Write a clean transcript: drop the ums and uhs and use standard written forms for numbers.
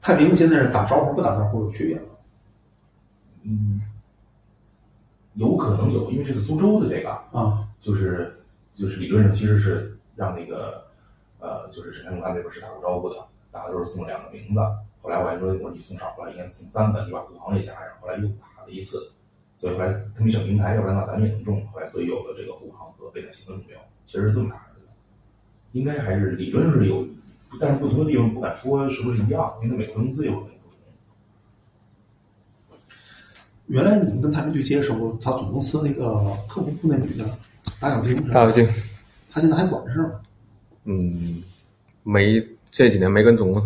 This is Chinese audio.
太平现在是打招呼不打招呼有区别吗？ 有可能有，因为这次苏州的这个就是理论上其实是让那个就是沈天龙他那边是打过招呼的，打的时候送了2个名字，后来我还说你送少了，应该送3个，你把护航也加上，后来又打了一次，所以后来他没选平台，要不然的话咱们也能中，后来所以有了这个护航和备载型的中标，其实是这么打的，应该还是理论上是有，但是不同的地方不敢说是不是一样，因为每个公司有可能不同。 原来你们跟太平对接的时候，他总公司那个客户部那女的大小晶，他现在还管事吗？ 没，这几年没跟总公司